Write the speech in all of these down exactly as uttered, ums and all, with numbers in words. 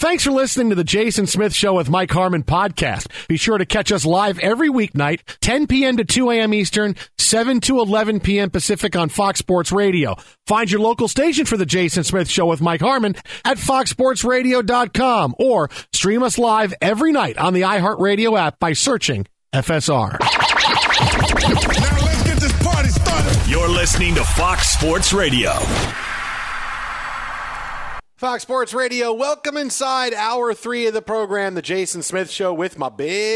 Thanks for listening to the Jason Smith Show with Mike Harmon podcast. Be sure to catch us live every weeknight, ten p.m. to two a.m. Eastern, seven to eleven p.m. Pacific on Fox Sports Radio. Find your local station for the Jason Smith Show with Mike Harmon at fox sports radio dot com or stream us live every night on the iHeartRadio app by searching F S R. Now let's get this party started. You're listening to Fox Sports Radio. Fox Sports Radio, welcome inside hour three of the program, the Jason Smith Show with my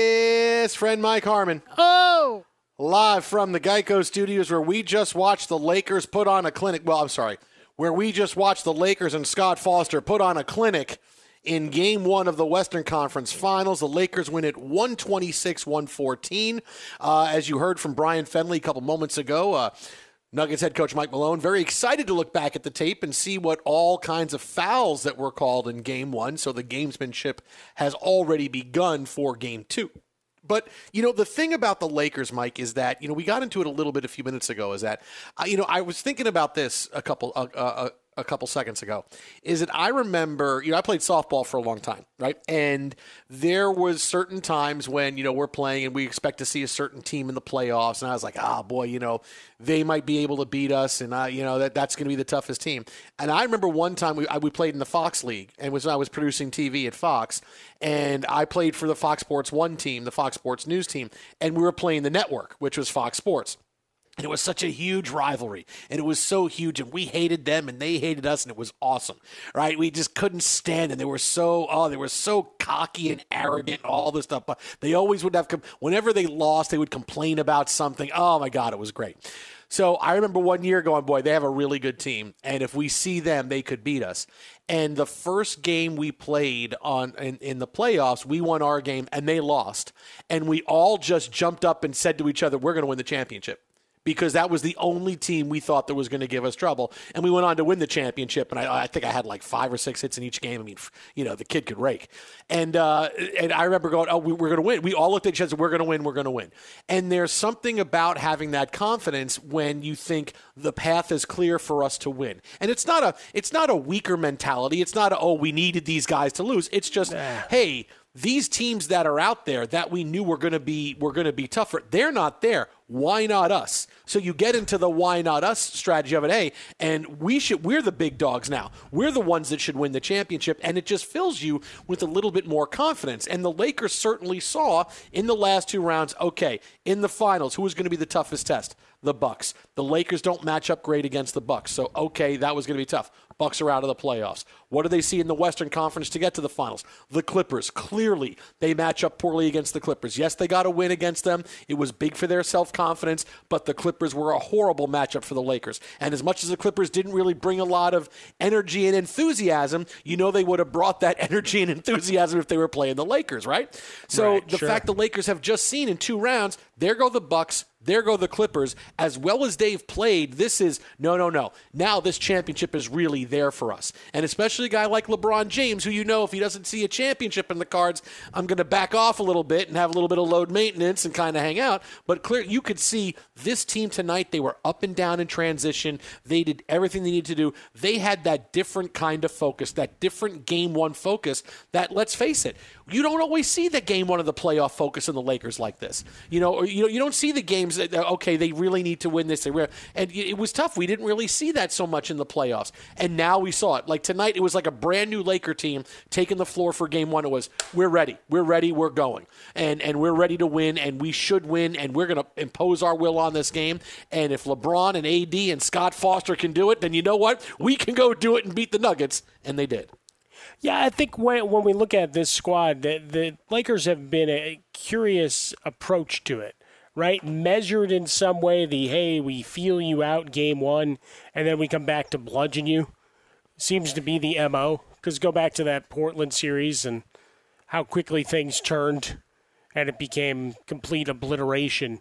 best friend Mike Harmon. Oh! Live from the Geico Studios where we just watched the Lakers put on a clinic. Well, I'm sorry. Where we just watched the Lakers and Scott Foster put on a clinic in game one of the Western Conference Finals. The Lakers win it one twenty-six one fourteen. Uh, as you heard from Brian Fenley a couple moments ago, uh, Nuggets head coach Mike Malone, very excited to look back at the tape and see what all kinds of fouls that were called in game one. So the gamesmanship has already begun for game two. But, you know, the thing about the Lakers, Mike, is that, you know, we got into it a little bit a few minutes ago, is that, uh, you know, I was thinking about this a couple uh, uh, a couple seconds ago, is that I remember, you know, I played softball for a long time, right? And there was certain times when, you know, we're playing and we expect to see a certain team in the playoffs. And I was like, oh, boy, you know, they might be able to beat us. And, I, you know, that that's going to be the toughest team. And I remember one time we I, we played in the Fox League, and was I was producing T V at Fox. And I played for the Fox Sports one team, the Fox Sports News team. And we were playing the network, which was Fox Sports. And it was such a huge rivalry, and it was so huge, and we hated them, and they hated us, and it was awesome, right? We just couldn't stand it. They were so, oh, they were so cocky and arrogant, and all this stuff. But they always would have, whenever they lost, they would complain about something. Oh, my God, it was great. So I remember one year going, boy, they have a really good team, and if we see them, they could beat us. And the first game we played on in, in the playoffs, we won our game, and they lost. And we all just jumped up and said to each other, we're going to win the championship. Because that was the only team we thought that was going to give us trouble. And we went on to win the championship, and I, I think I had like five or six hits in each game. I mean, you know, the kid could rake. And uh, and I remember going, oh, we, we're going to win. We all looked at each other and said, we're going to win, we're going to win. And there's something about having that confidence when you think the path is clear for us to win. And it's not a it's not a weaker mentality. It's not a, oh, we needed these guys to lose. It's just, nah. hey, these teams that are out there that we knew were going to be were going to be tougher, they're not there. Why not us? So you get into the why not us strategy of it. Hey, and we should we're the big dogs now. We're the ones that should win the championship, and it just fills you with a little bit more confidence. And the Lakers certainly saw in the last two rounds, okay, in the finals, who was going to be the toughest test? The Bucks. The Lakers don't match up great against the Bucks. So, okay, that was going to be tough. Bucks are out of the playoffs. What do they see in the Western Conference to get to the finals? The Clippers. Clearly, they match up poorly against the Clippers. Yes, they got a win against them. It was big for their self-confidence, but the Clippers were a horrible matchup for the Lakers. And as much as the Clippers didn't really bring a lot of energy and enthusiasm, you know they would have brought that energy and enthusiasm if they were playing the Lakers, right? So right, the sure. fact the Lakers have just seen in two rounds, there go the Bucks, there go the Clippers. As well as they've played, this is, no, no, no. Now this championship is really there for us. And especially a guy like LeBron James, who you know if he doesn't see a championship in the cards, I'm going to back off a little bit and have a little bit of load maintenance and kind of hang out. But clear, you could see this team tonight, they were up and down in transition. They did everything they needed to do. They had that different kind of focus, that different game one focus that, let's face it, you don't always see the game one of the playoff focus in the Lakers like this. You know, or, you know, you don't see the games that, okay, they really need to win this. They really, and it was tough. We didn't really see that so much in the playoffs. And now we saw it. Like tonight, it was like a brand new Laker team taking the floor for game one. It was, we're ready. We're ready. We're going. And and we're ready to win, and we should win, and we're going to impose our will on this game. And if LeBron and A D and Scott Foster can do it, then you know what? We can go do it and beat the Nuggets. And they did. Yeah, I think when, when we look at this squad, the, the Lakers have been a curious approach to it, right? Measured in some way, the, hey, we feel you out game one, and then we come back to bludgeon you, seems to be the M O. Because go back to that Portland series and how quickly things turned, and it became complete obliteration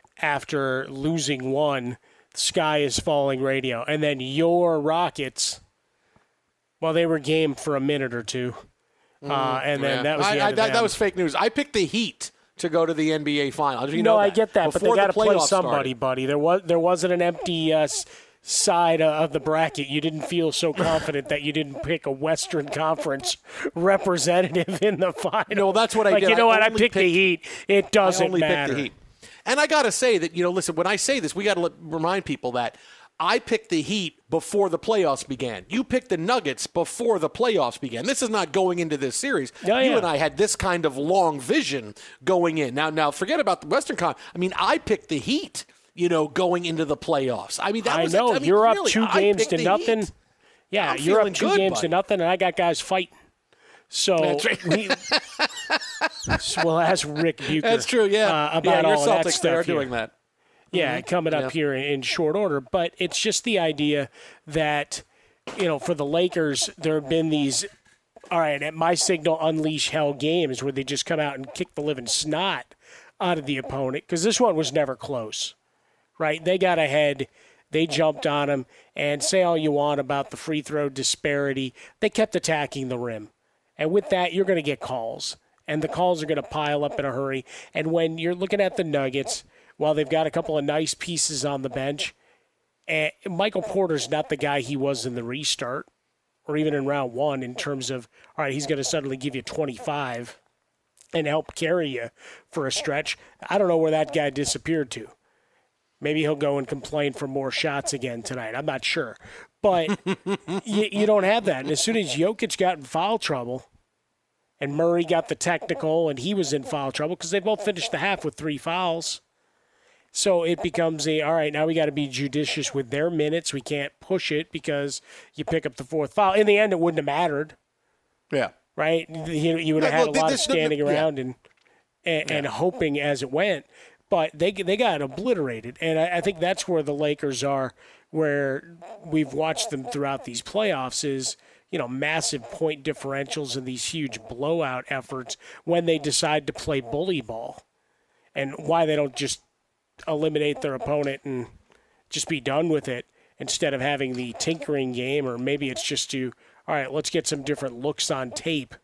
after losing one, sky is falling radio. And then your Rockets, well, they were game for a minute or two. Uh, and then yeah. that was the I, end I, of that, them. that was fake news. I picked the Heat to go to the N B A Finals. You no, know I that. get that, Before but they got to the play playoffs somebody, started. buddy. There was there wasn't an empty uh, side of the bracket. You didn't feel so confident that you didn't pick a Western Conference representative in the final. No, that's what I like, did. You know I what? I only picked, picked the Heat. It doesn't I only matter. Picked the Heat. And I got to say that, you know, listen, when I say this, we got to remind people that I picked the Heat before the playoffs began. You picked the Nuggets before the playoffs began. This is not going into this series. Oh, yeah. You and I had this kind of long vision going in. Now, now forget about the Western Con. I mean, I picked the Heat, you know, going into the playoffs. I mean, that I was know. A, I mean, you're really, up two I games to the nothing. Heat. Yeah, I'm you're up feeling two good, games buddy. to nothing, and I got guys fighting. So, That's right. we, so we'll ask Rick Bucher. That's true, yeah. Uh, about yeah, your all of that Celtics, stuff they are here. doing that. Yeah, Mm-hmm. coming up Yeah. here in short order. But it's just the idea that, you know, for the Lakers, there have been these, all right, at my signal, unleash hell games where they just come out and kick the living snot out of the opponent, because this one was never close, right? They got ahead. They jumped on them, and say all you want about the free throw disparity. They kept attacking the rim. And with that, you're going to get calls. And the calls are going to pile up in a hurry. And when you're looking at the Nuggets, while they've got a couple of nice pieces on the bench, and Michael Porter's not the guy he was in the restart or even in round one in terms of, all right, he's going to suddenly give you twenty-five and help carry you for a stretch. I don't know where that guy disappeared to. Maybe he'll go and complain for more shots again tonight. I'm not sure. But you, you don't have that. And as soon as Jokic got in foul trouble and Murray got the technical and he was in foul trouble because they both finished the half with three fouls. So it becomes a, all right, now we got to be judicious with their minutes. We can't push it because you pick up the fourth foul. In the end, it wouldn't have mattered, Yeah. right? You, you would have Yeah, had well, a lot of this- standing yeah. around and, and, and hoping as it went. But they they got obliterated. And I, I think that's where the Lakers are, where we've watched them throughout these playoffs is, you know, massive point differentials and these huge blowout efforts when they decide to play bully ball. And why they don't just eliminate their opponent and just be done with it instead of having the tinkering game, or maybe it's just to, all right, let's get some different looks on tape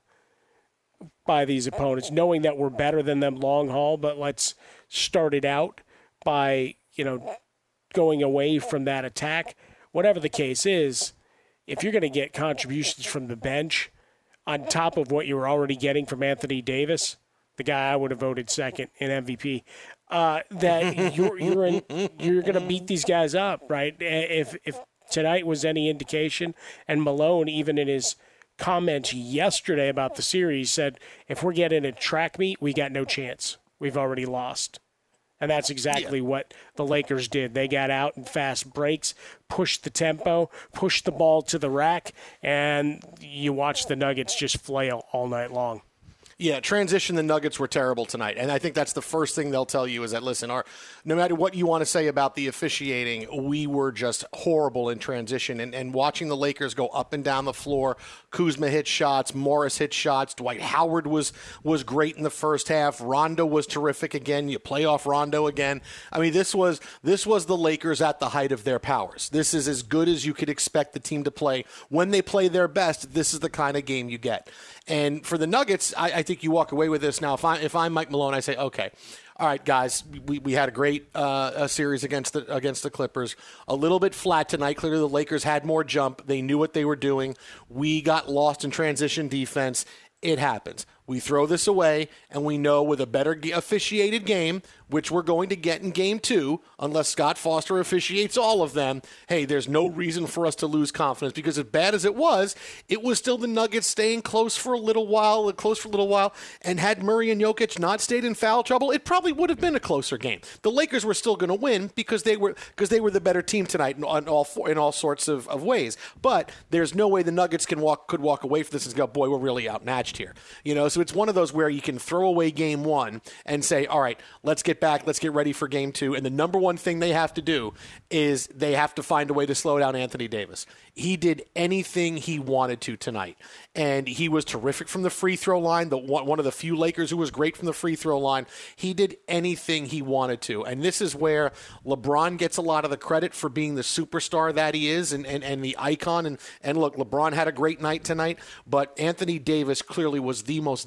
by these opponents, knowing that we're better than them long haul, but let's start it out by, you know, going away from that attack. Whatever the case is, if you're going to get contributions from the bench on top of what you were already getting from Anthony Davis, the guy I would have voted second in M V P, uh, that you're you're in, you're going to beat these guys up, right? If if tonight was any indication, and Malone, even in his comments yesterday about the series, said, if we're getting a track meet, we got no chance. We've already lost. And that's exactly yeah. what the Lakers did. They got out in fast breaks, pushed the tempo, pushed the ball to the rack, and you watch the Nuggets just flail all night long. Yeah, transition, the Nuggets were terrible tonight. And I think that's the first thing they'll tell you is that, listen, our, no matter what you want to say about the officiating, we were just horrible in transition. And, and watching the Lakers go up and down the floor, Kuzma hit shots, Morris hit shots, Dwight Howard was was great in the first half, Rondo was terrific again, you play off Rondo again. I mean, this was this was the Lakers at the height of their powers. This is as good as you could expect the team to play. When they play their best, this is the kind of game you get. And for the Nuggets, I, I think you walk away with this now. If, I, if I'm Mike Malone, I say, okay, all right, guys, we, we had a great uh, a series against the against the Clippers. A little bit flat tonight. Clearly, the Lakers had more jump. They knew what they were doing. We got lost in transition defense. It happens. We throw this away, and we know with a better officiated game, which we're going to get in game two, unless Scott Foster officiates all of them, hey, there's no reason for us to lose confidence, because as bad as it was, it was still the Nuggets staying close for a little while, close for a little while, and had Murray and Jokic not stayed in foul trouble, it probably would have been a closer game. The Lakers were still going to win because they were because they were the better team tonight in, in all in all sorts of, of ways. But there's no way the Nuggets can walk could walk away from this and go, boy, we're really outmatched here. You know, so it's one of those where you can throw away game one and say, all right, let's get back, let's get ready for game two. And the number one thing they have to do is they have to find a way to slow down Anthony Davis. He did anything he wanted to tonight. And he was terrific from the free throw line, the one of the few Lakers who was great from the free throw line. He did anything he wanted to. And this is where LeBron gets a lot of the credit for being the superstar that he is and, and, and the icon. And, and look, LeBron had a great night tonight, but Anthony Davis clearly was the most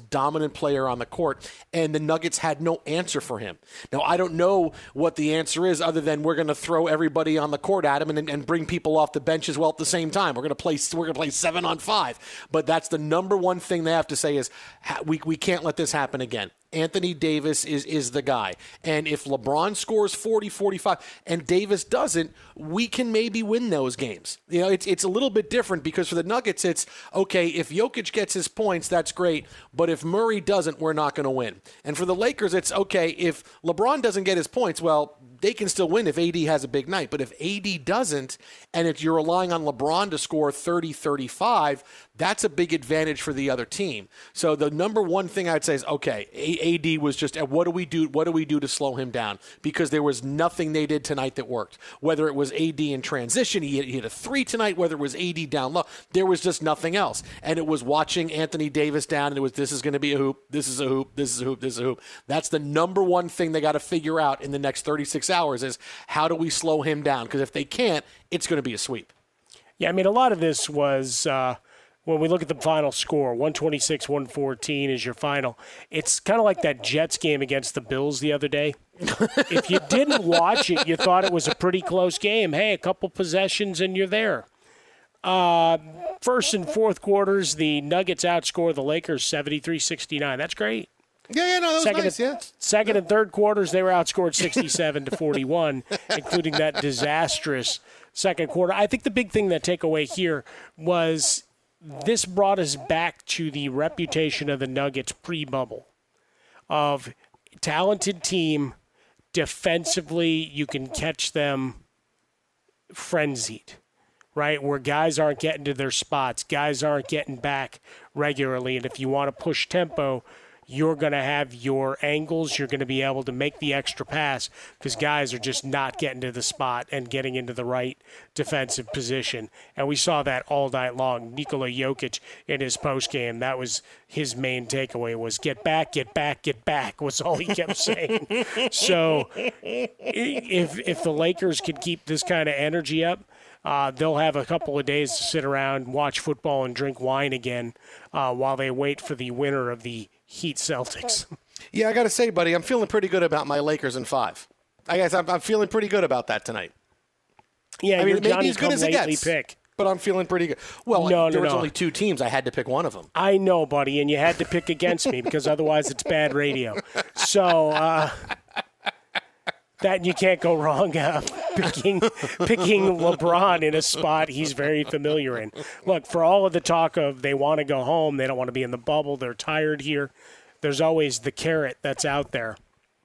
most dominant player on the court, and the Nuggets had no answer for him. Now, I don't know what the answer is other than we're going to throw everybody on the court at him and, and bring people off the bench as well at the same time. We're going to play we're going to play seven on five. But that's the number one thing they have to say is we we can't let this happen again. Anthony Davis is is the guy. And if LeBron scores forty, forty-five, and Davis doesn't, we can maybe win those games. You know, it's it's a little bit different because for the Nuggets, it's, okay, if Jokic gets his points, that's great. But if Murray doesn't, we're not going to win. And for the Lakers, it's, okay, if LeBron doesn't get his points, well, they can still win if A D has a big night. But if A D doesn't, and if you're relying on LeBron to score thirty, thirty-five, that's a big advantage for the other team. So the number one thing I'd say is, okay, A D was just, what do we do? What do we do to slow him down? Because there was nothing they did tonight that worked. Whether it was A D in transition, he hit, he hit a three tonight. Whether it was A D down low, there was just nothing else. And it was watching Anthony Davis down, and it was, this is going to be a hoop. This is a hoop. This is a hoop. This is a hoop. That's the number one thing they got to figure out in the next thirty-six hours is how do we slow him down? Because if they can't, it's going to be a sweep. Yeah, I mean, a lot of this was. Uh, When we look at the final score, one twenty-six one fourteen is your final. It's kind of like that Jets game against the Bills the other day. If you didn't watch it, you thought it was a pretty close game. Hey, a couple possessions and you're there. Uh, first and fourth quarters, the Nuggets outscore the Lakers seventy-three sixty-nine. That's great. Yeah, yeah, no, that was second nice, and, yeah. Second and third quarters, they were outscored sixty-seven to forty-one, including that disastrous second quarter. I think the big thing that takeaway here was this brought us back to the reputation of the Nuggets pre-bubble of talented team. Defensively, you can catch them frenzied, right? Where guys aren't getting to their spots, guys aren't getting back regularly. And if you want to push tempo, you're going to have your angles. You're going to be able to make the extra pass because guys are just not getting to the spot and getting into the right defensive position. And we saw that all night long. Nikola Jokic in his postgame, that was his main takeaway was get back, get back, get back was all he kept saying. So if if the Lakers can keep this kind of energy up, Uh, they'll have a couple of days to sit around, watch football, and drink wine again uh, while they wait for the winner of the Heat Celtics. Yeah, I got to say, buddy, I'm feeling pretty good about my Lakers in five. I guess I'm, I'm feeling pretty good about that tonight. Yeah, I mean, maybe maybe as good as it gets, pick. but I'm feeling pretty good. Well, no, there no, was no. only two teams. I had to pick one of them. I know, buddy, and you had to pick against me because otherwise it's bad radio. So uh, that you can't go wrong uh, picking picking LeBron in a spot he's very familiar in. Look, for all of the talk of they want to go home, they don't want to be in the bubble, they're tired here, there's always the carrot that's out there.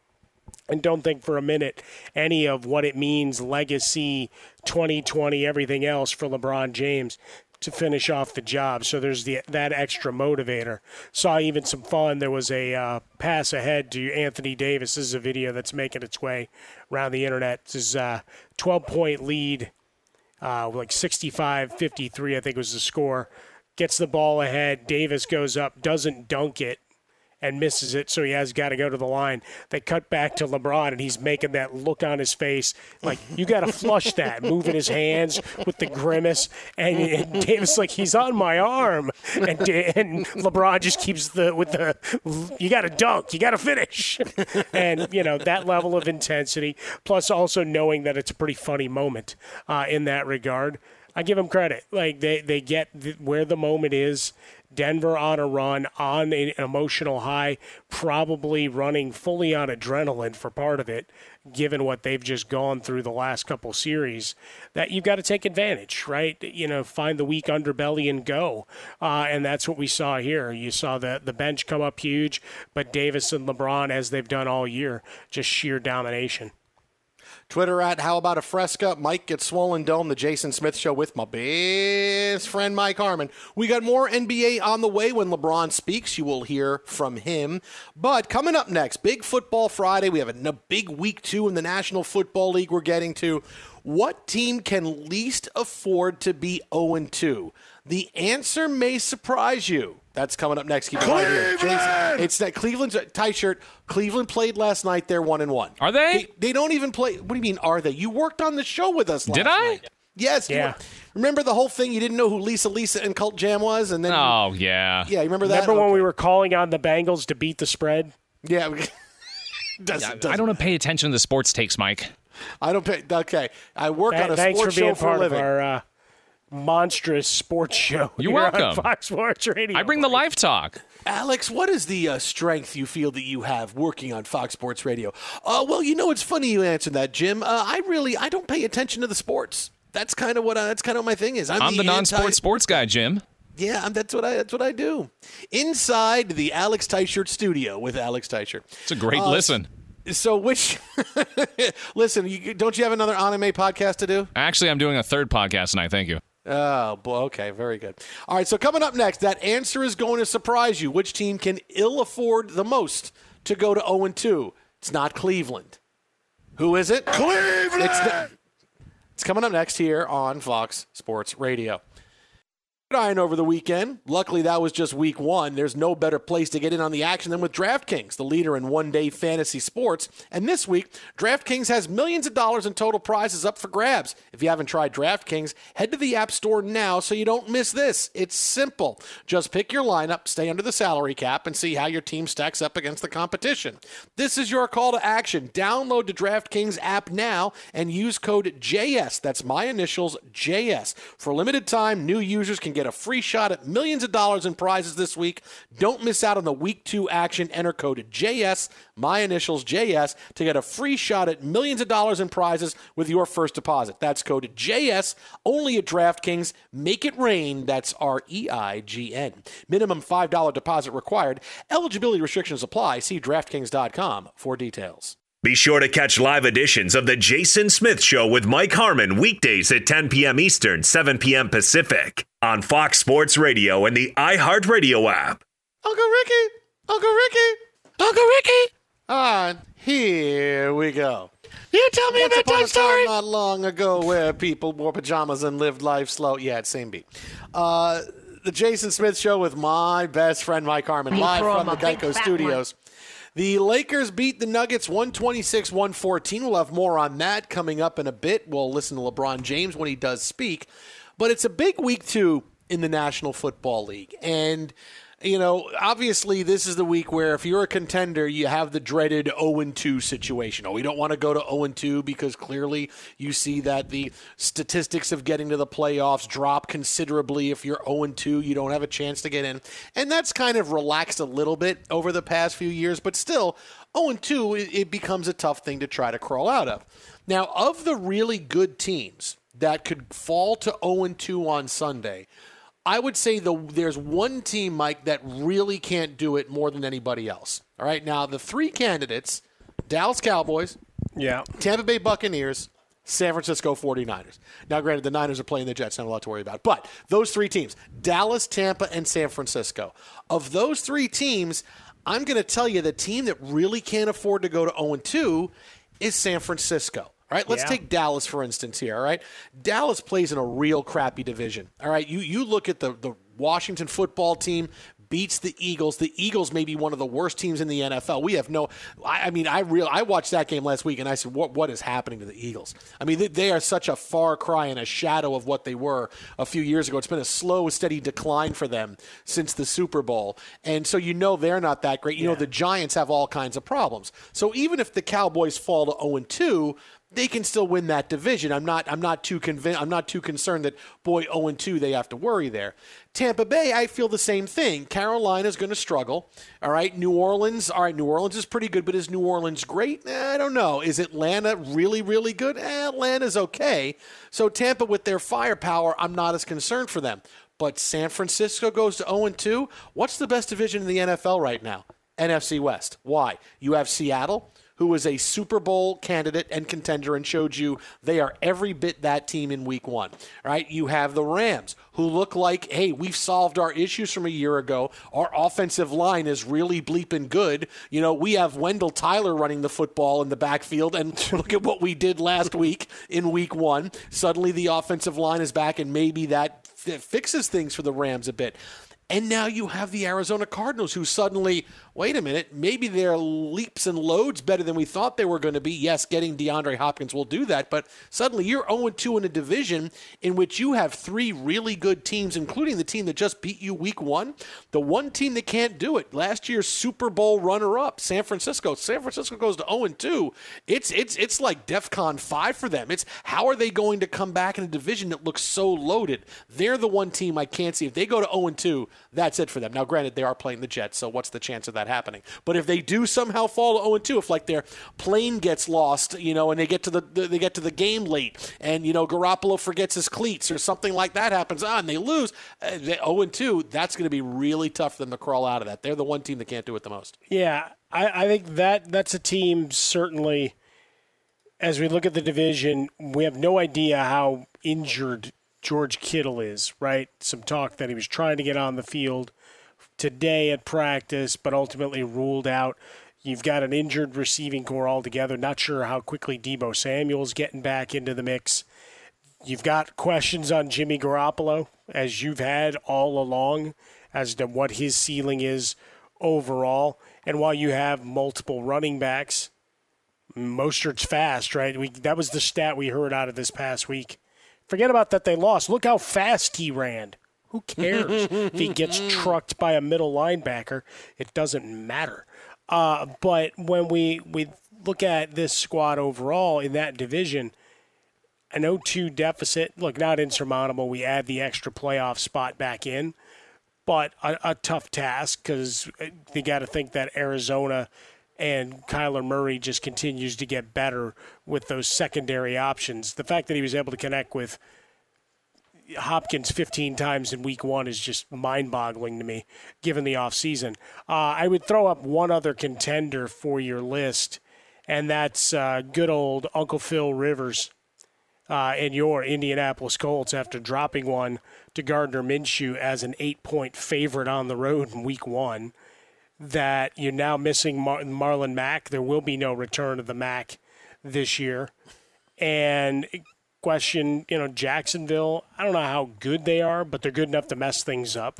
And don't think for a minute any of what it means, legacy, twenty twenty, everything else for LeBron James to finish off the job. So there's the that extra motivator. Saw even some fun. There was a uh, pass ahead to Anthony Davis. This is a video that's making its way around the internet. This is a twelve-point lead, uh, like sixty-five fifty-three, I think was the score. Gets the ball ahead. Davis goes up, doesn't dunk it, and misses it, so he has got to go to the line. They cut back to LeBron, and he's making that look on his face like, you got to flush that, moving his hands with the grimace. And, and Davis like, he's on my arm. And, and LeBron just keeps the, with the, you got to dunk, you got to finish. And, you know, that level of intensity, plus also knowing that it's a pretty funny moment uh, in that regard. I give them credit. Like, they, they get the, where the moment is. Denver on a run, on an emotional high, probably running fully on adrenaline for part of it, given what they've just gone through the last couple series, that you've got to take advantage, right? You know, find the weak underbelly and go. Uh, and that's what we saw here. You saw the, the bench come up huge, but Davis and LeBron, as they've done all year, just sheer domination. Twitter at How About a Fresca. Mike gets Swollen Dome, the Jason Smith Show with my best friend Mike Harmon. We got more N B A on the way. When LeBron speaks, you will hear from him. But coming up next, big football Friday. We have a big week two in the National Football League we're getting to. What team can least afford to be oh and two? The answer may surprise you. That's coming up next. Keep it right here. Jason, it's that Cleveland's tie shirt. Cleveland played last night. They're one and one. Are they? they? They don't even play. What do you mean, are they? You worked on the show with us last Did I? night. Yes. Yeah. Remember the whole thing? You didn't know who Lisa Lisa and Cult Jam was? And then Oh, yeah. Yeah, you remember that? Remember when Okay. we were calling on the Bengals to beat the spread? Yeah. doesn't, I doesn't, don't pay attention to the sports takes, Mike. I don't pay. Okay. I work Th- on a Thanks sports for being show for a part of living. our uh, monstrous sports show. You're here on welcome. Fox Sports Radio. I bring the live talk. Alex, what is the uh, strength you feel that you have working on Fox Sports Radio? Uh, well, you know, it's funny you answered that, Jim. Uh, I really, I don't pay attention to the sports. That's kind of what I, that's kind of what my thing is. I'm, I'm the non-sports anti- sports guy, Jim. Yeah, I'm- that's what I that's what I do. Inside the Alex Teichert studio with Alex Teichert. It's a great Uh, listen. So which listen, you, don't you have another anime podcast to do? Actually, I'm doing a third podcast tonight. Thank you. Oh, boy, okay, very good. All right, so coming up next, that answer is going to surprise you. Which team can ill afford the most to go to oh and two? It's not Cleveland. Who is it? Cleveland! It's, the, it's coming up next here on Fox Sports Radio. Iron over the weekend. Luckily, that was just week one. There's no better place to get in on the action than with DraftKings, the leader in one-day fantasy sports. And this week, DraftKings has millions of dollars in total prizes up for grabs. If you haven't tried DraftKings, head to the App Store now so you don't miss this. It's simple. Just pick your lineup, stay under the salary cap, and see how your team stacks up against the competition. This is your call to action. Download the DraftKings app now and use code J S. That's my initials, J S. For a limited time, new users can get a free shot at millions of dollars in prizes this week. Don't miss out on the week two action. Enter code J S, my initials J S, to get a free shot at millions of dollars in prizes with your first deposit. That's code J S, only at DraftKings. Make it rain. That's R E I G N. Minimum five dollars deposit required. Eligibility restrictions apply. See DraftKings dot com for details. Be sure to catch live editions of The Jason Smith Show with Mike Harmon weekdays at ten p.m. Eastern, seven p.m. Pacific on Fox Sports Radio and the iHeartRadio app. Uncle Ricky! Uncle Ricky! Uncle Ricky! Ah, here we go. You tell me Once a upon bedtime a story. time not long ago where people wore pajamas and lived life slow. Yeah, it's same beat. Uh, the Jason Smith Show with my best friend Mike Harmon, live from the Geico Studios. The Lakers beat the Nuggets one twenty-six one fourteen. We'll have more on that coming up in a bit. We'll listen to LeBron James when he does speak. But it's a big week, too, in the National Football League. And, you know, obviously this is the week where if you're a contender, you have the dreaded oh and two situation. Oh, we don't want to go to oh and two because clearly you see that the statistics of getting to the playoffs drop considerably. If you're oh and two, you don't have a chance to get in. And that's kind of relaxed a little bit over the past few years, but still, oh and two, it, it becomes a tough thing to try to crawl out of. Now, of the really good teams that could fall to oh and two on Sunday, I would say the, there's one team, Mike, that really can't do it more than anybody else. All right, now the three candidates, Dallas Cowboys, Yeah. Tampa Bay Buccaneers, San Francisco forty-niners. Now, granted, the Niners are playing the Jets, not a lot to worry about. But those three teams, Dallas, Tampa, and San Francisco. Of those three teams, I'm going to tell you the team that really can't afford to go to oh and two is San Francisco. All right, let's Yeah. take Dallas, for instance, here, all right? Dallas plays in a real crappy division, all right? You you look at the, the Washington football team beats the Eagles. The Eagles may be one of the worst teams in the N F L. We have no – I mean, I real I watched that game last week, and I said, what what is happening to the Eagles? I mean, they, they are such a far cry and a shadow of what they were a few years ago. It's been a slow, steady decline for them since the Super Bowl. And so you know they're not that great. You Yeah. know the Giants have all kinds of problems. So even if the Cowboys fall to oh and two, they can still win that division. I'm not I'm not too convinced I'm not too concerned that boy oh and two they have to worry there. Tampa Bay, I feel the same thing. Carolina's going to struggle. All right, New Orleans, all right, New Orleans is pretty good, but is New Orleans great? Eh, I don't know. Is Atlanta really really good? Eh, Atlanta's okay. So Tampa with their firepower, I'm not as concerned for them. But San Francisco goes to oh and two. What's the best division in the N F L right now? N F C West. Why? You have Seattle, who is a Super Bowl candidate and contender and showed you they are every bit that team in week one. All right, you have the Rams, who look like, hey, we've solved our issues from a year ago. Our offensive line is really bleeping good. You know, we have Wendell Tyler running the football in the backfield, and look at what we did last week in week one. Suddenly the offensive line is back, and maybe that f- fixes things for the Rams a bit. And now you have the Arizona Cardinals who suddenly, wait a minute, maybe they're leaps and loads better than we thought they were going to be. Yes, getting DeAndre Hopkins will do that, but suddenly you're oh and two in a division in which you have three really good teams, including the team that just beat you week one. The one team that can't do it, last year's Super Bowl runner-up, San Francisco. San Francisco goes to oh and two. It's it's it's like DEFCON five for them. It's how are they going to come back in a division that looks so loaded? They're the one team I can't see. If they go to oh and two, that's it for them. Now, granted, they are playing the Jets, so what's the chance of that happening? But if they do somehow fall to oh and two, if like their plane gets lost, you know, and they get to the they get to the game late, and you know Garoppolo forgets his cleats or something like that happens, ah, and they lose, uh, they oh and two, that's going to be really tough for them to crawl out of that. They're the one team that can't do it the most. Yeah, I, I think that that's a team certainly. As we look at the division, we have no idea how injured George Kittle is, right? Some talk that he was trying to get on the field today at practice, but ultimately ruled out. You've got an injured receiving core altogether. Not sure how quickly Deebo Samuel's getting back into the mix. You've got questions on Jimmy Garoppolo, as you've had all along, as to what his ceiling is overall. And while you have multiple running backs, Mostert's fast, right? We, that was the stat we heard out of this past week. Forget about that they lost. Look how fast he ran. Who cares if he gets trucked by a middle linebacker? It doesn't matter. Uh, but when we, we look at this squad overall in that division, an oh two deficit, look, not insurmountable. We add the extra playoff spot back in, but a, a tough task because you got to think that Arizona – and Kyler Murray just continues to get better with those secondary options. The fact that he was able to connect with Hopkins fifteen times in week one is just mind-boggling to me, given the offseason. Uh, I would throw up one other contender for your list, and that's uh, good old Uncle Phil Rivers uh, and your Indianapolis Colts after dropping one to Gardner Minshew as an eight-point favorite on the road in week one. That you're now missing Mar- Marlon Mack. There will be no return of the Mack this year. And question, you know, Jacksonville, I don't know how good they are, but they're good enough to mess things up.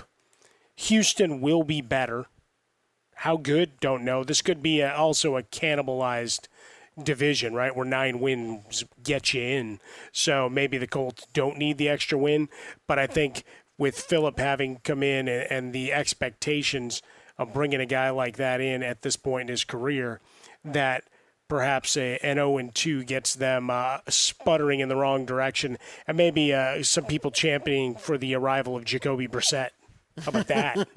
Houston will be better. How good? Don't know. This could be a, also a cannibalized division, right, where nine wins get you in. So maybe the Colts don't need the extra win. But I think with Phillip having come in and, and the expectations – of bringing a guy like that in at this point in his career, that perhaps a, an oh and two gets them uh, sputtering in the wrong direction, and maybe uh, some people championing for the arrival of Jacoby Brissett. How about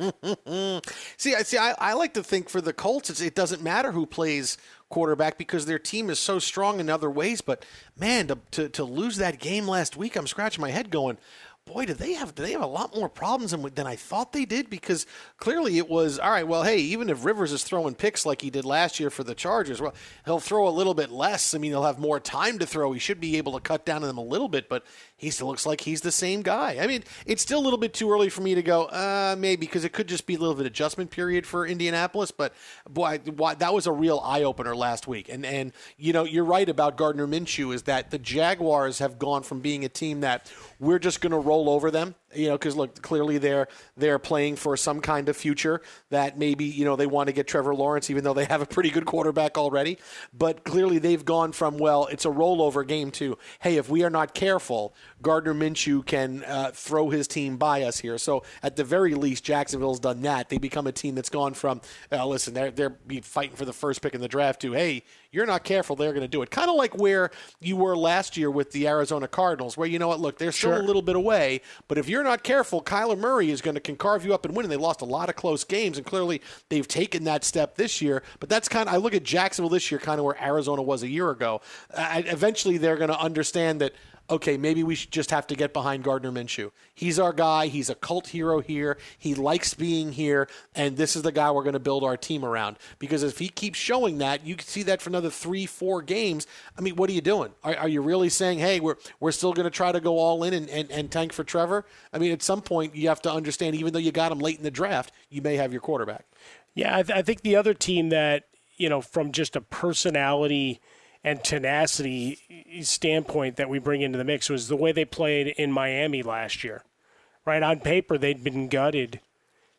that? see, I see. I, I like to think for the Colts, it's, it doesn't matter who plays quarterback because their team is so strong in other ways. But man, to to, to lose that game last week, I'm scratching my head going, boy, do they have do they have a lot more problems than, than I thought they did? Because clearly it was, all right, well, hey, even if Rivers is throwing picks like he did last year for the Chargers, well, he'll throw a little bit less. I mean, he'll have more time to throw. He should be able to cut down on them a little bit, but he still looks like he's the same guy. I mean, it's still a little bit too early for me to go, uh, maybe, because it could just be a little bit of adjustment period for Indianapolis, but boy, that was a real eye-opener last week. And, and you know, you're right about Gardner Minshew is that the Jaguars have gone from being a team that we're just going to roll over them, you know, because, look, clearly they're they're playing for some kind of future that maybe, you know, they want to get Trevor Lawrence, even though they have a pretty good quarterback already. But clearly they've gone from, well, it's a rollover game to, hey, if we are not careful, Gardner Minshew can uh, throw his team by us here. So at the very least, Jacksonville's done that. They become a team that's gone from, uh, listen, they're, they're be fighting for the first pick in the draft to, hey, you're not careful, they're going to do it. Kind of like where you were last year with the Arizona Cardinals, where, you know what, look, they're still sure. a little bit away, but if you're not careful, Kyler Murray is going to can carve you up and win, and they lost a lot of close games, and clearly they've taken that step this year. But that's kind of, I look at Jacksonville this year kind of where Arizona was a year ago. Uh, eventually they're going to understand that, okay, maybe we should just have to get behind Gardner Minshew. He's our guy. He's a cult hero here. He likes being here, and this is the guy we're going to build our team around. Because if he keeps showing that, you can see that for another three, four games. I mean, what are you doing? Are, are you really saying, hey, we're we're still going to try to go all in and, and, and tank for Trevor? I mean, at some point, you have to understand, even though you got him late in the draft, you may have your quarterback. Yeah, I, th- I think the other team that, you know, from just a personality and tenacity standpoint that we bring into the mix was the way they played in Miami last year. Right, on paper, they'd been gutted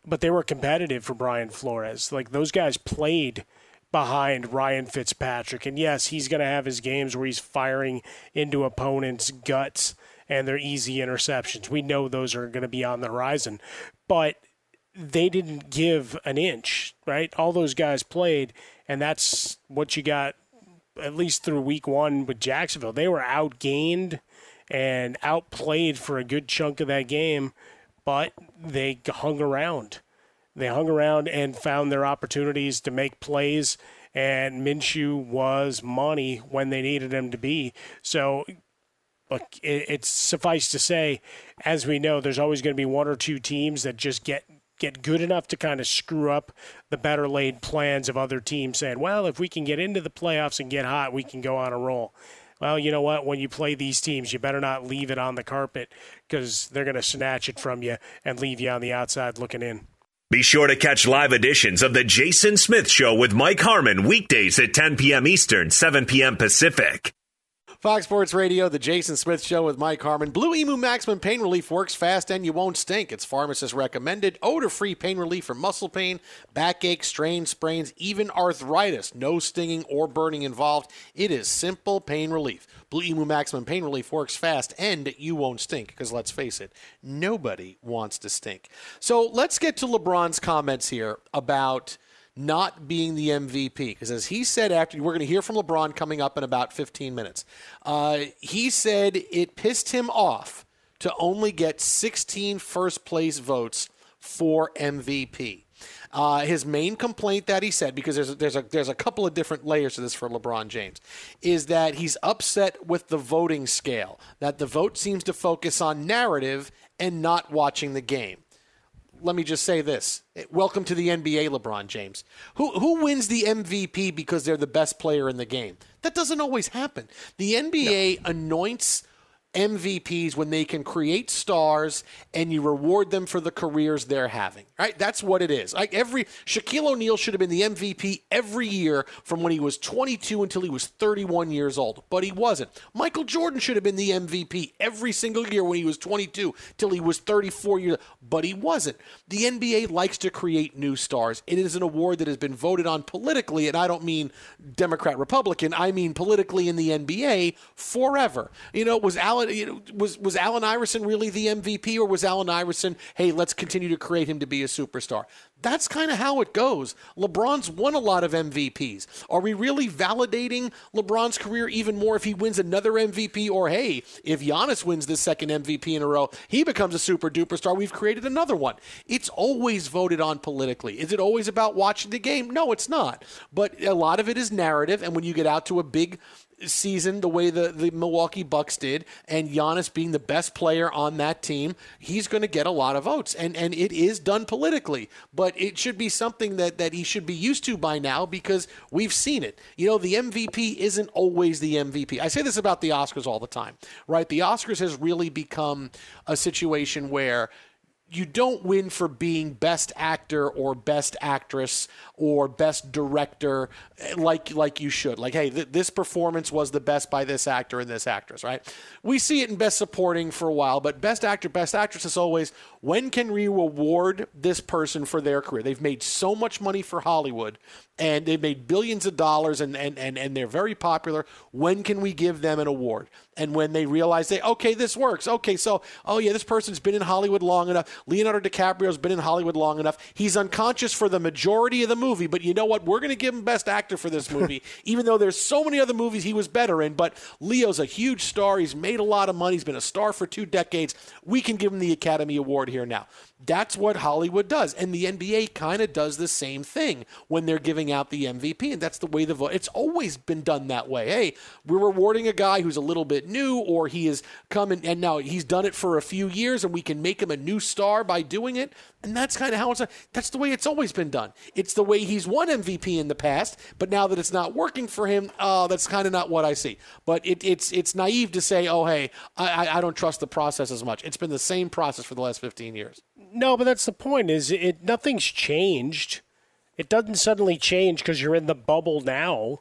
but they were competitive for Brian Flores. Like, those guys played behind Ryan Fitzpatrick. And yes, he's going to have his games where he's firing into opponents' guts and their easy interceptions. We know those are going to be on the horizon. But they didn't give an inch, right? All those guys played, and that's what you got at least through week one with Jacksonville. They were outgained and outplayed for a good chunk of that game, but they hung around. They hung around and found their opportunities to make plays, and Minshew was money when they needed him to be. So, look, it, it's suffice to say, as we know, there's always going to be one or two teams that just get get good enough to kind of screw up the better laid plans of other teams, saying, well, if we can get into the playoffs and get hot, we can go on a roll. Well, you know what? When you play these teams, you better not leave it on the carpet, because they're going to snatch it from you and leave you on the outside looking in. Be sure to catch live editions of The Jason Smith Show with Mike Harmon weekdays at ten p.m. Eastern, seven p.m. Pacific. Fox Sports Radio, The Jason Smith Show with Mike Harmon. Blue Emu Maximum Pain Relief works fast and you won't stink. It's pharmacist recommended. Odor-free pain relief for muscle pain, backache, strain, sprains, even arthritis. No stinging or burning involved. It is simple pain relief. Blue Emu Maximum Pain Relief works fast and you won't stink, because let's face it, nobody wants to stink. So let's get to LeBron's comments here about not being the M V P, because as he said, after we're going to hear from LeBron coming up in about fifteen minutes, uh, he said it pissed him off to only get sixteen first-place votes for M V P. Uh, his main complaint that he said, because there's a, there's a there's a couple of different layers to this for LeBron James, is that he's upset with the voting scale, that the vote seems to focus on narrative and not watching the game. Let me just say this. Welcome to the N B A, LeBron James. Who who wins the M V P because they're the best player in the game? That doesn't always happen. The N B A no. anoints M V Ps when they can create stars and you reward them for the careers they're having, right? That's what it is. Like every Shaquille O'Neal should have been the M V P every year from when he was twenty-two until he was thirty-one years old, but he wasn't. Michael Jordan should have been the M V P every single year when he was twenty-two till he was thirty-four years old, but he wasn't. The N B A likes to create new stars. It is an award that has been voted on politically, and I don't mean Democrat, Republican, I mean politically in the N B A forever. You know, was Alan You know, was was Allen Iverson really the M V P, or was Allen Iverson, hey, let's continue to create him to be a superstar? That's kind of how it goes. LeBron's won a lot of M V Ps. Are we really validating LeBron's career even more if he wins another M V P? Or, hey, if Giannis wins this second M V P in a row, he becomes a super-duper star. We've created another one. It's always voted on politically. Is it always about watching the game? No, it's not. But a lot of it is narrative, and when you get out to a big season the way the, the Milwaukee Bucks did, and Giannis being the best player on that team, he's going to get a lot of votes. And and it is done politically, but it should be something that, that he should be used to by now, because we've seen it. You know, the M V P isn't always the M V P. I say this about the Oscars all the time, right? The Oscars has really become a situation where you don't win for being best actor or best actress or best director like like you should. Like, hey, th- this performance was the best by this actor and this actress, right? We see it in best supporting for a while, but best actor, best actress is always, when can we reward this person for their career? They've made so much money for Hollywood, and they've made billions of dollars, and, and, and, and they're very popular. When can we give them an award? And when they realize, they okay, this works. Okay, so, oh yeah, this person's been in Hollywood long enough. Leonardo DiCaprio's been in Hollywood long enough. He's unconscious for the majority of the movie, but you know what? We're going to give him best actor for this movie, even though there's so many other movies he was better in. But Leo's a huge star. He's made a lot of money. He's been a star for two decades. We can give him the Academy Award here now. That's what Hollywood does. And the N B A kind of does the same thing when they're giving out the M V P. And that's the way the vote, it's always been done that way. Hey, we're rewarding a guy who's a little bit new, or he has come in, and now he's done it for a few years, and we can make him a new star by doing it. And that's kind of how it's, that's the way it's always been done. It's the way he's won M V P in the past, but now that it's not working for him, uh, that's kind of not what I see. But it, it's it's naive to say, oh, hey, I, I don't trust the process as much. It's been the same process for the last fifteen years. No, but that's the point, is it nothing's changed. It doesn't suddenly change because you're in the bubble now.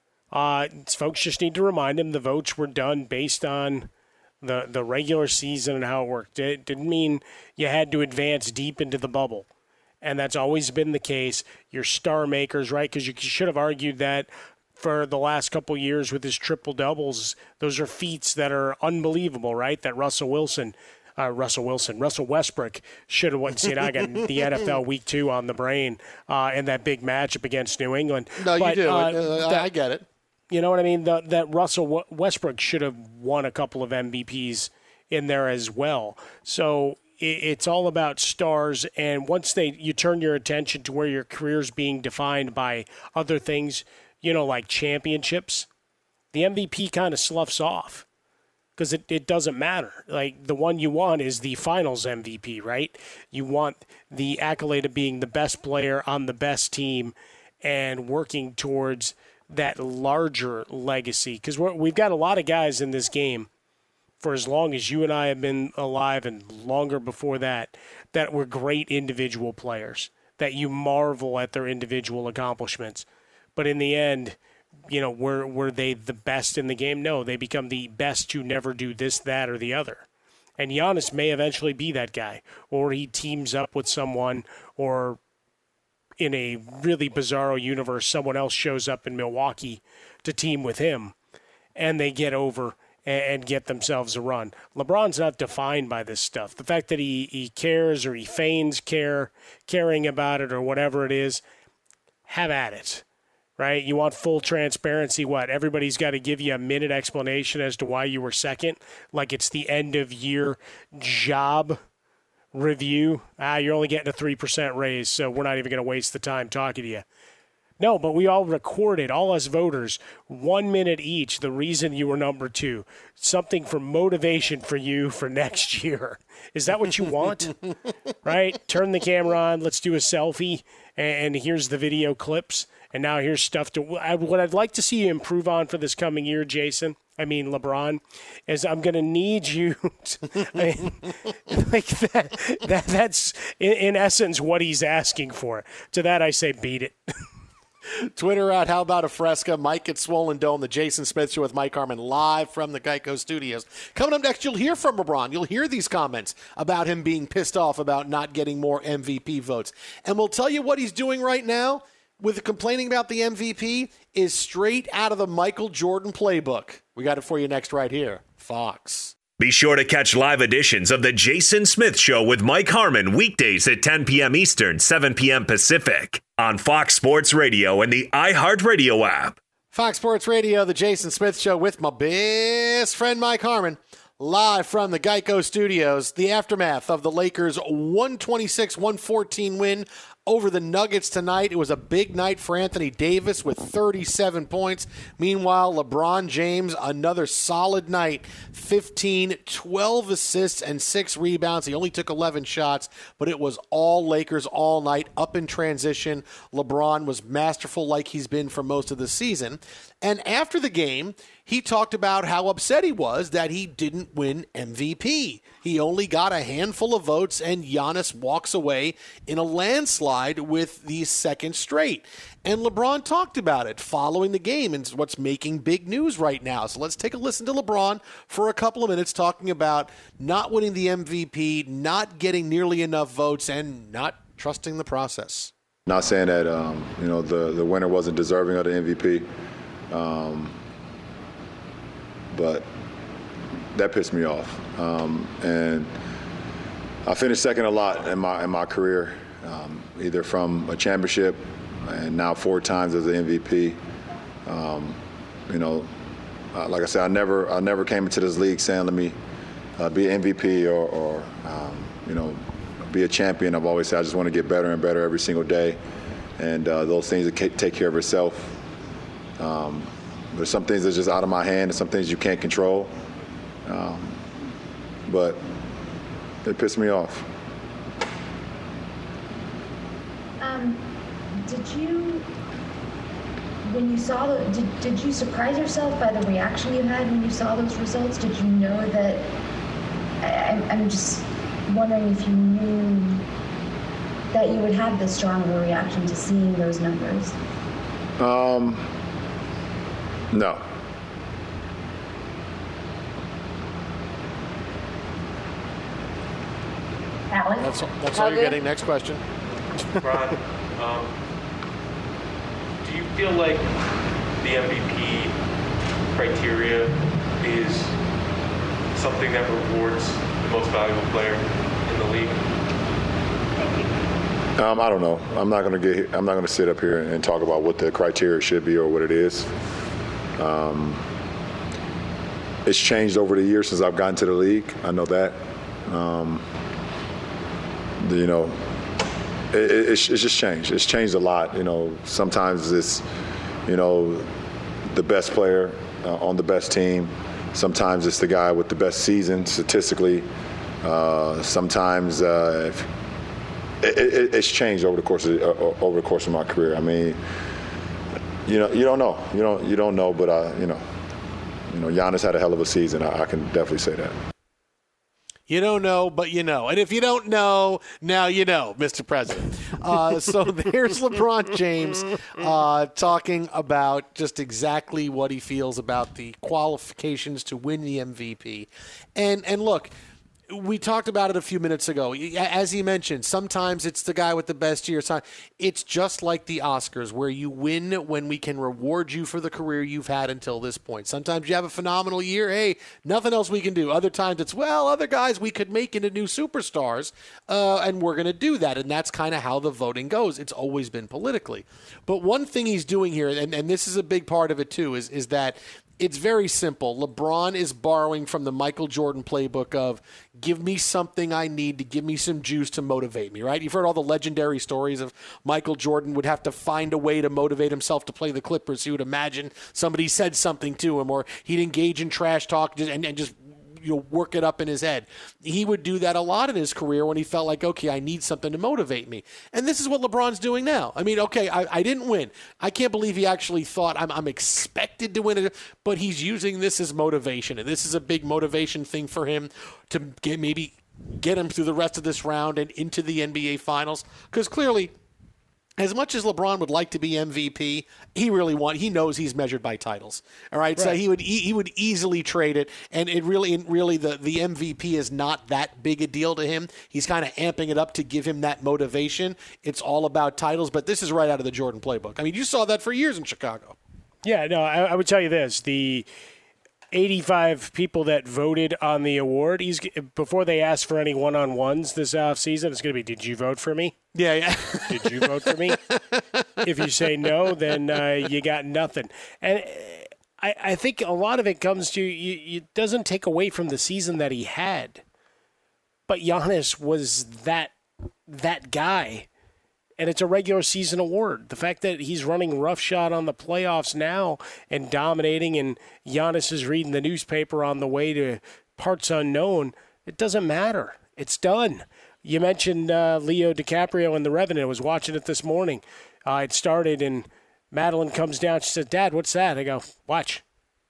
Uh, folks just need to remind him the votes were done based on the, the regular season and how it worked. It didn't mean you had to advance deep into the bubble. And that's always been the case. Your star makers, right? Because you should have argued that for the last couple of years with his triple doubles. Those are feats that are unbelievable, right? That Russell Wilson, uh, Russell Wilson, Russell Westbrook should have won. See, I got the N F L Week Two on the brain uh, in that big matchup against New England. No, but, you do. Uh, uh, that, I get it. You know what I mean? The, that Russell Westbrook should have won a couple of M V Ps in there as well. So it's all about stars, and once they you turn your attention to where your career is being defined by other things, you know, like championships, the M V P kind of sloughs off because it, it doesn't matter. Like, the one you want is the finals M V P, right? You want the accolade of being the best player on the best team and working towards that larger legacy, because we've got a lot of guys in this game for as long as you and I have been alive and longer before that, that were great individual players, that you marvel at their individual accomplishments. But in the end, you know, were were they the best in the game? No, they become the best to never do this, that, or the other. And Giannis may eventually be that guy, or he teams up with someone, or in a really bizarro universe, someone else shows up in Milwaukee to team with him, and they get over and get themselves a run. LeBron's not defined by this stuff. The fact that he, he cares or he feigns care, caring about it or whatever it is, have at it, right? You want full transparency, what? Everybody's got to give you a minute explanation as to why you were second, like it's the end of year job review. Ah, you're only getting a three percent raise, so we're not even going to waste the time talking to you. No, but we all recorded, all us voters, one minute each, the reason you were number two. Something for motivation for you for next year. Is that what you want? Right? Turn the camera on, let's do a selfie, and here's the video clips. And now here's stuff to – what I'd like to see you improve on for this coming year, Jason, I mean LeBron, is I'm going to need you to, I mean, like that, that. That's, in, in essence, what he's asking for. To that I say beat it. Twitter at How About a Fresca, Mike at Swollen Dome, the Jason Smith Show with Mike Harmon live from the Geico Studios. Coming up next, you'll hear from LeBron. You'll hear these comments about him being pissed off about not getting more M V P votes. And we'll tell you what he's doing right now with complaining about the M V P is straight out of the Michael Jordan playbook. We got it for you next right here, Fox. Be sure to catch live editions of The Jason Smith Show with Mike Harmon weekdays at ten p.m. Eastern, seven p.m. Pacific on Fox Sports Radio and the iHeartRadio app. Fox Sports Radio, The Jason Smith Show with my best friend Mike Harmon, live from the Geico Studios. The aftermath of the Lakers' one twenty-six one fourteen win over the Nuggets tonight. It was a big night for Anthony Davis with thirty-seven points. Meanwhile, LeBron James, another solid night, fifteen, twelve assists, and six rebounds. He only took eleven shots, but it was all Lakers all night, up in transition. LeBron was masterful like he's been for most of the season. And after the game, he talked about how upset he was that he didn't win M V P. He only got a handful of votes, and Giannis walks away in a landslide with the second straight. And LeBron talked about it following the game and what's making big news right now. So let's take a listen to LeBron for a couple of minutes talking about not winning the M V P, not getting nearly enough votes, and not trusting the process. Not saying that um, you know the, the winner wasn't deserving of the M V P. Um, but that pissed me off. Um, and I finished second a lot in my in my career, um, either from a championship and now four times as an M V P. Um, you know, uh, like I said, I never I never came into this league saying let me uh, be an M V P or, or um, you know, be a champion. I've always said I just want to get better and better every single day, and uh, those things take care of itself. Um, there's some things that's just out of my hand and some things you can't control. Um, but it pissed me off. Um, did you, when you saw the, did, did you surprise yourself by the reaction you had when you saw those results? Did you know that, I, I'm just wondering if you knew that you would have this strong of a reaction to seeing those numbers? Um, no. Alex? That's, that's all you're getting. Next question. Ron, um, do you feel like the M V P criteria is something that rewards the most valuable player in the league? Um, I don't know. I'm not going to get. I'm not going to sit up here and talk about what the criteria should be or what it is. Um, it's changed over the years since I've gotten to the league. I know that. Um, the, you know, it, it, it's, it's just changed. It's changed a lot. You know, sometimes it's, you know, the best player uh, on the best team. Sometimes it's the guy with the best season statistically. Uh, sometimes uh, if, it, it, it's changed over the course of uh, over the course of my career. I mean, you know, you don't know. You don't you don't know, but uh, you know, you know, Giannis had a hell of a season. I, I can definitely say that. You don't know, but you know. And if you don't know, now you know, Mister President. Uh, so there's LeBron James uh, talking about just exactly what he feels about the qualifications to win the M V P. And and look, we talked about it a few minutes ago. As he mentioned, sometimes it's the guy with the best year. It's just like the Oscars, where you win when we can reward you for the career you've had until this point. Sometimes you have a phenomenal year. Hey, nothing else we can do. Other times it's, well, other guys we could make into new superstars, uh, and we're going to do that. And that's kind of how the voting goes. It's always been politically. But one thing he's doing here, and, and this is a big part of it too, is, is that it's very simple. LeBron is borrowing from the Michael Jordan playbook of give me something I need to give me some juice to motivate me, right? You've heard all the legendary stories of Michael Jordan would have to find a way to motivate himself to play the Clippers. He would imagine somebody said something to him, or he'd engage in trash talk and, and just you know, work it up in his head. He would do that a lot in his career when he felt like, okay, I need something to motivate me. And this is what LeBron's doing now. I mean, okay, I, I didn't win. I can't believe he actually thought I'm, I'm expected to win it, but he's using this as motivation. And this is a big motivation thing for him to get, maybe get him through the rest of this round and into the N B A Finals. Because clearly, as much as LeBron would like to be M V P, he really want he knows he's measured by titles. All right, right. So he would he would easily trade it, and it really really the, the M V P is not that big a deal to him. He's kind of amping it up to give him that motivation. It's all about titles, but this is right out of the Jordan playbook. I mean, you saw that for years in Chicago. Yeah, no, I, I would tell you this: the eighty-five people that voted on the award, he's before they ask for any one-on-ones this offseason, it's going to be, did you vote for me? Yeah, yeah. Did you vote for me? If you say no, then uh, you got nothing. And I, I think a lot of it comes to, you, it doesn't take away from the season that he had. But Giannis was that that guy. And it's a regular season award. The fact that he's running roughshod on the playoffs now and dominating, and Giannis is reading the newspaper on the way to parts unknown, it doesn't matter. It's done. You mentioned uh, Leo DiCaprio in The Revenant. I was watching it this morning. Uh, it started, and Madeline comes down. She said, Dad, what's that? I go, watch.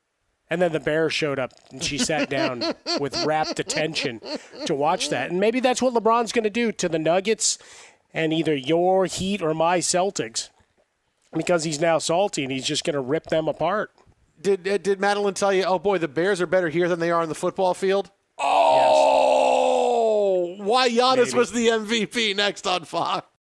And then the bear showed up, and she sat down with rapt attention to watch that. And maybe that's what LeBron's going to do to the Nuggets and either your Heat or my Celtics, because he's now salty, and he's just going to rip them apart. Did uh, did Madeline tell you, oh, boy, the Bears are better here than they are on the football field? Oh, yes. Why Giannis Maybe. was the M V P next on Fox.